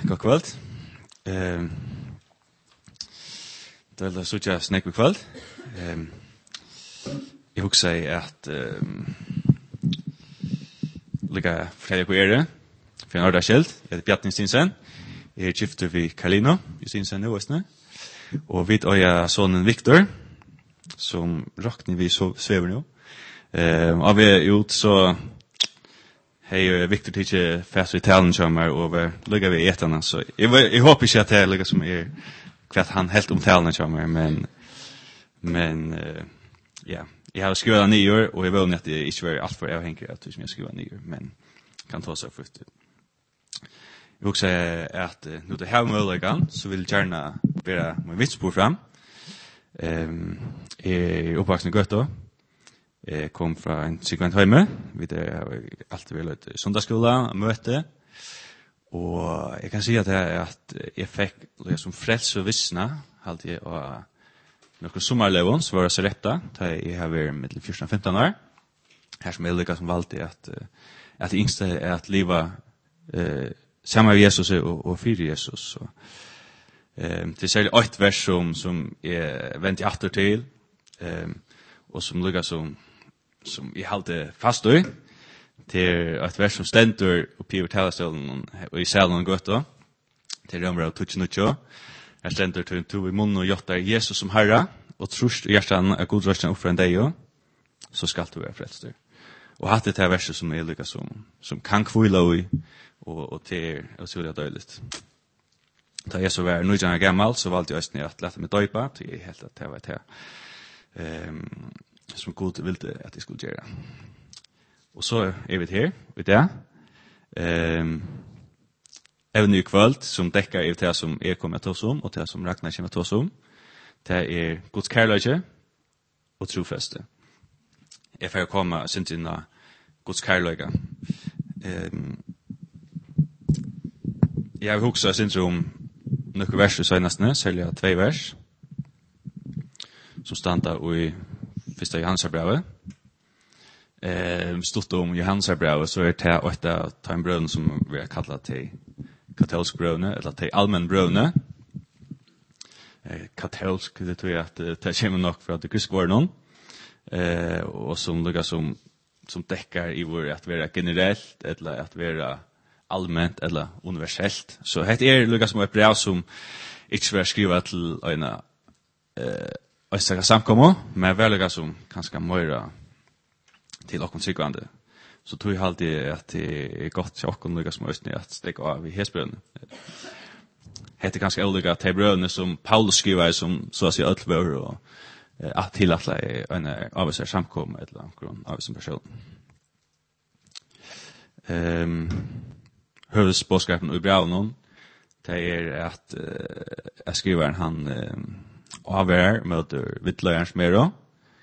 God kvöld. Det er så ikke snakk på kvöld. Jeg husker at lykke fortelle på dere. For en ordentlig kjeld. Jeg heter Bjartning Stinsen. Jeg er giftet ved Carlino i Stinsen nå. Og vi er sonen Victor, som rakner vi svever nå. Og vi er ut så hej Victor tycker fast i talen kommer över lägger vi etarna så jag hoppas inte att det ligger som kvart han helt om talen kommer men ja jag har skrivit nyår och jag vill att det inte var allt för avhängigt att som jag skriver nyår men kan ta så först. Jag vill säga att nu det här möjligheten så vill gärna vara med vitspår fram. Är uppvuxen gott då. Jeg kom fra en segment hjemme, vi har alltid vært et søndagsskola, møte, og jeg kan si at jeg fikk som frels og vissna, alltid, og noen sommerlevån, så var det så retta, da jeg har vært med 14-15 år, her som jeg lykkes som valgte at det yngste er at livet sammen med Jesus og fyre Jesus. Det er særlig 8 vers som jeg venter etter til, og som lykkes som jeg halte fast i, til et vers som stender oppi over talerstolen og i salen og godt da, til Rømmer og Tutsjenutjo. Her stender til to i munnen og gjøtter Jesus som Herre, og trus i hjertan er god røsten oppfra enn deg, så skal du være frelst. Og hatt det til verset som er lykka som kan kvile i, og til å si det døyligt. Da jeg så var nøyjane gammal, så valgte jeg også at lette meg døypa, til jeg helt at det var til som Gud ville at jeg skulle gjøre. Og så er vi her, vet jeg. Evne i kvöld, som dekker i det som jeg kommer til oss om, og det som Ragnar kommer til oss om. Det er Guds kærløyge og trofeste. Jeg får komme sint inn av Guds kærløyge. Jeg har hukset sint om noen vers i søgnestene, særlig 2 vers, som standa i Fyrsta Johannesbrevet. Stort om Johannesbrevet, så er det et av brødene som vi har kallet til katolsk brødene, eller til allmenn brødene. Katolsk, det tror jeg at det kommer nok fra det griske vårdene, og som lukker som dekker i vår at være generelt, eller at være allmänt, eller universellt. Så det lukker som et brev som ikke vil skrive til øyne Øystekker samkommer, men velger som kanskje mer til åkken tryggvande. Så tror jeg alltid at det er godt til åkken lykkes som Øystekker at stekke av i hesbrødene. Det er ganske olika til brødene som Paulus skriver som så å si ødelbør og at tillatle en avviser samkom eller noen avviser person. Høvesbåskapen i brevnen det er at jeg skriver han avværer møter vittløyerens mer.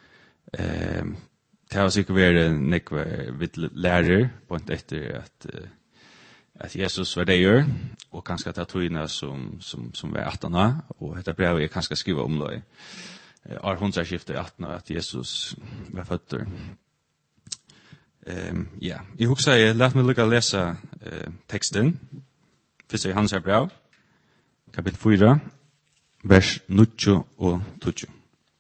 Det har sikkert vært nekve vittlærer på en etter at Jesus var det gjør, og kanskje at det togene som var 18 år, og dette brevet er kanskje skrivet om det. Århundreskiftet 18 år at Jesus var født. Ja, jeg husker jeg lät meg lykke å lese teksten. Første Johannes brev, kapittel 4, vers 9 og 20.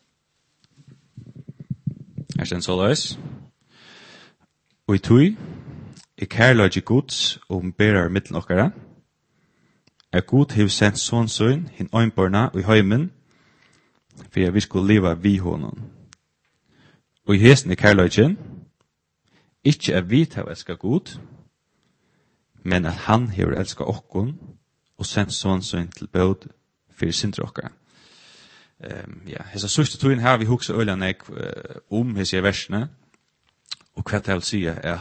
Her stend så løs. Og i tog, i kærløyge Guds og berar mittlen okkara, Gud hev sendt sånsøyn hinn øynborna og i høymen, for jeg vi skulle leva vi honom. Og i hesten i kærløygen, ikkje er vi til å elska Gud, men at han hever elska okkon og sendt sånsøyn til båd for sindre okkara. Ja, hesa sørste togjen her vi hukse øyne om hese versene, og hva det vil si er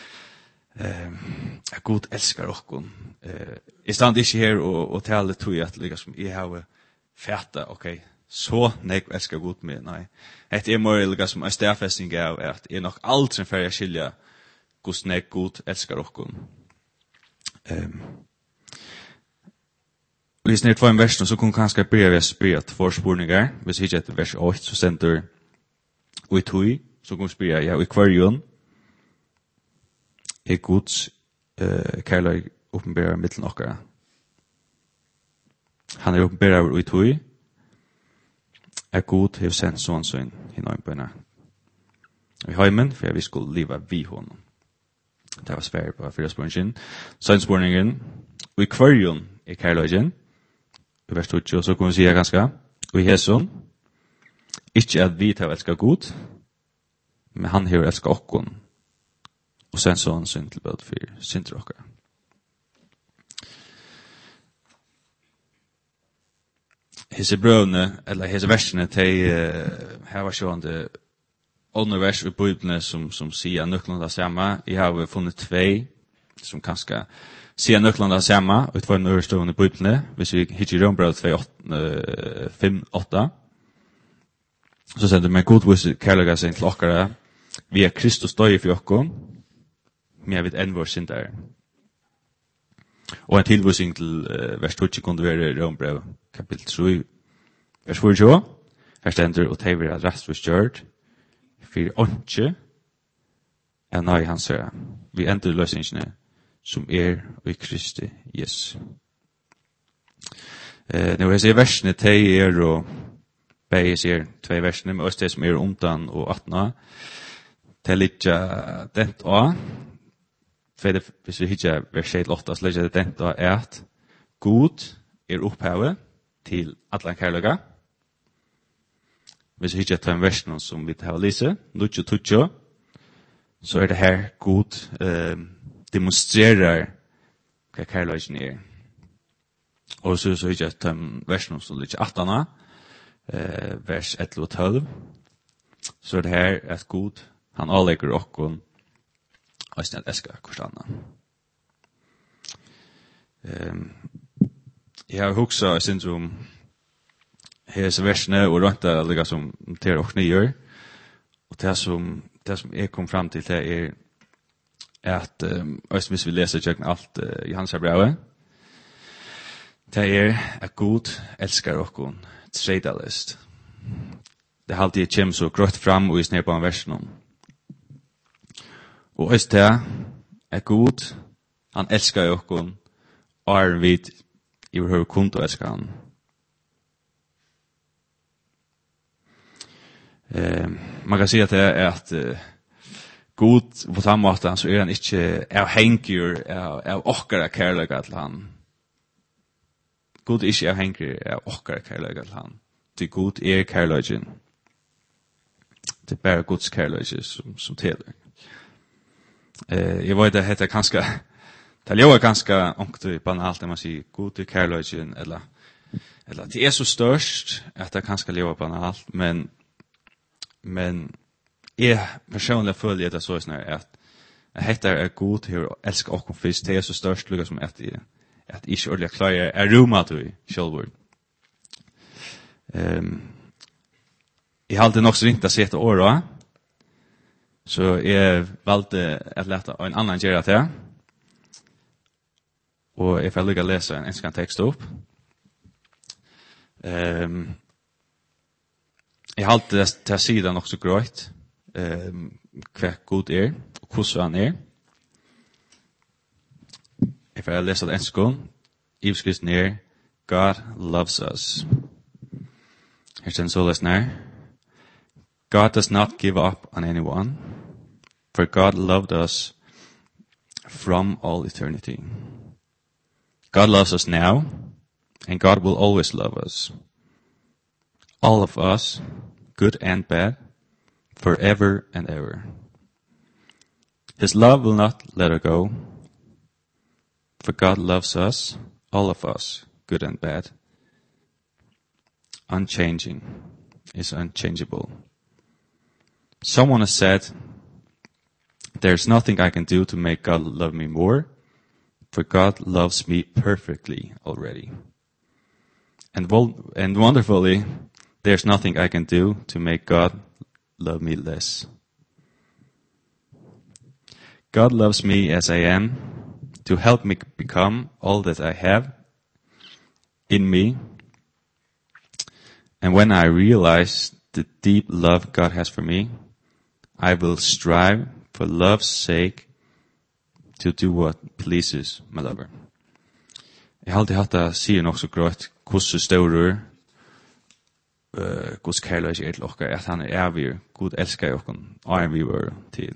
at Gud elskar okkon. Jeg stand ikke her og tale tog at liksom, jeg har fæta, så nek elskar Gud med, nei. Et er mer liksom, en stedfesting av at jeg nok aldri for jeg skilja hvordan nek Gud elskar okkon. Hvis ni er 2 versen, så kunne kanskje brevet spørre 2 spurningar. Hvis ikke etter vers 8, så stender og i tog, så kunne spørre, ja, i kvarjon er Guds kærløy åpenbærer mittelen okkara. han uppenbarar ut hui, god har sendt sånn sånn hinøynbøyna. Vi heimen, for vi skulle leva vi honom. Det var svært på fyrir spørningen. Sønnspørningen, og i kvarjon kærløygen, i vers 20, så kunne vi sige ganske, og i hesson, ikke at vi tar elska god, men han har elska okkon, og sen sånn synd tilbød for synder okkar. Hese brøvne, eller hese versene, her var sjående vers i Bibelen som sier nøklene det samme. Jeg har funnet 2 som kanskje sier nøklene det samme, og det var en øverstående i Bibelen. Hvis vi hittar Rombrev 5:8, så sier det med godvis kærlighet sin til okkara, vi er Kristus døy for okkon, men jeg vet enn vår synder. Og en tilvisning til vers 20 kunne være Rombrev kapitel 3, vers 24, her stender, og det er rastvis gjørt, for åndsje er nøy hans herre. Vi ender løsningene som og i Kristi Jesus. Når jeg sier versene til og begge sier 2 versene, men også det som omdan og 18, til litt dent av, hvis vi hittar vers 8, så ligger det dent av at god opphavet til atlan kærløyga. Hvis vi hittar en versen som vi tar å lese, 9-20, så det her god demonstrerer hva kærløygen Og så hittar en versen som ligger 18, vers 11 og 12, så det her at god, han avlegger okkon, og snitt elskar korsanna. Jeg har hugsa syndrom hese versene og rønta ligga som til og nyer. Og det som jeg kom fram til det at hvis vi leser tjøkken alt i hans brevet, det at God elskar okkon tredalist. Det er alltid kjem så grått fram og i sned på en versen. Og hvis det er god, han elskar okkon, og vid i hvor kun å elska han. Man kan si at det at god på samme måte, så han ikke avhengig av okkara kærløyga til han. God ikke avhengig av okkara kærløyga til han. Det god kærløygen. Det er bare Guds kærløyge som teler. Jeg vet at det kanskje det lever ganske ångte banalt når man sier god kærløygen eller det så størst at det kanskje lever banalt men jeg personlig føler det så snart at dette god til å elske åkken først det så størst lukket som at jeg ikke ordentlig klarer roma til selv. Jeg har alltid nok så ringt å se etter året, så jeg valgte å lete en annen gjøre til. Og jeg får lykke å lese en enskan tekst opp. Jeg har alltid til å si det nok så grøyt, hva god og hvordan han Jeg får lese det enskan. Ivskristen God loves us. Her står så lesen God does not give up on anyone, for God loved us from all eternity. God loves us now, and God will always love us. All of us, good and bad, forever and ever. His love will not let her go, for God loves us, all of us, good and bad. Unchanging is unchangeable. Someone has said, there's nothing I can do to make God love me more, for God loves me perfectly already. And wonderfully, there's nothing I can do to make God love me less. God loves me as I am, to help me become all that I have in me. And when I realize the deep love God has for me, I will strive for love's sake to do what pleases my lover. Jeg har alltid hatt det sier nok så grått hvordan større Guds kærlighet er til dere, at han er evig, Gud elsker dere, og er vi var til.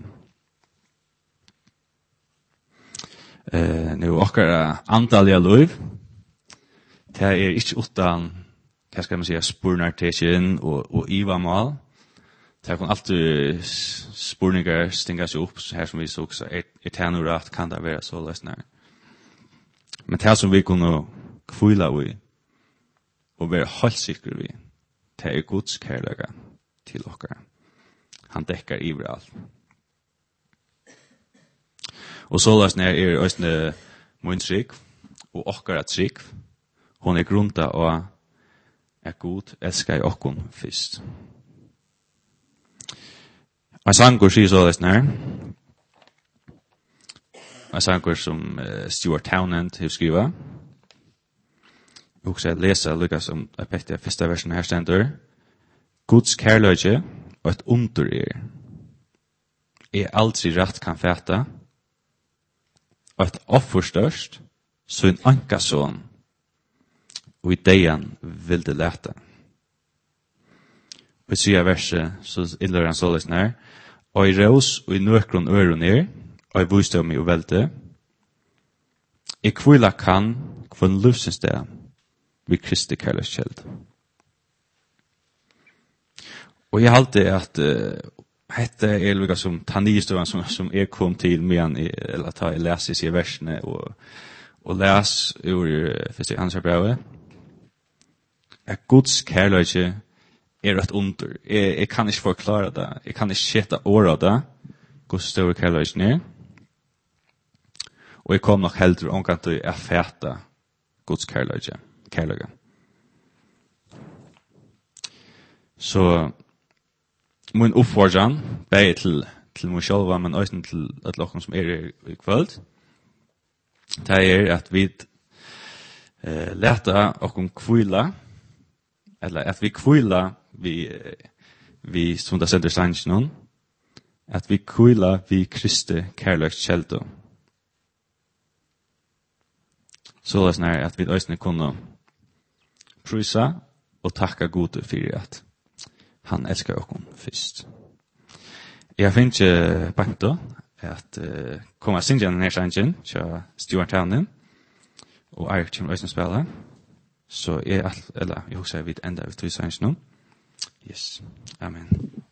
Nå dere antallige liv, det er ikke utan, hva skal man si, spurnartesjen og ivamal. Det kan alltid spurninger stinga seg opp, her som vi så også, er tennorat, kan det være så løsner. Men det som vi kunne kvila vi, og være helt sikre vi, det er Guds kærlighet til dere. Han dekker overalt. Og så løsner er også min trygg, og okkara trygg. Hon er grunta og at Gud elskar i okkon fyrst. En sanger sier så løsner, en sanger som Stuart Townend har skrivet, og så leser lukka som jeg pekte første versen her stender, Guds kærløyge og et under aldri rett kan fæta, og et offer størst, så en ankason, og i deian vil det lete. Og i syva verset, så iller han så løsner, og i rås og i nøkron øron og i vusdom i uvelte, i kvila kan kvann livsens det, vi Kristi kærlighetskjeld. Og jeg halte at hette er lukka som tannihistorien som kom til medan eller ta jeg leser i versene og les ur første ansvar brevet, at Guds kærlighet er et under. Jeg kan ikke forklare det. Jeg kan ikke skjette året av det. Guds store kærlighet er. Og jeg kom nok heldre omkring til å fæte Guds kærlighet. Så min oppfordring bare til meg selv, men også til at dere som er i kveld, det er at vi leta oss kvila, eller at vi kvila vi som det sender sanns noen, at vi kvila vi Kristi kærlighetskjeld. Så det er at vi også kunne prysa og takka Gud for at han elskar oss først. Jeg finner ikke bankt at komme og synge denne sangen til Stuart Townend og Eirik kommer også spille. Så jeg husker at vi enda vil tog sangen nå. Yes. Amen.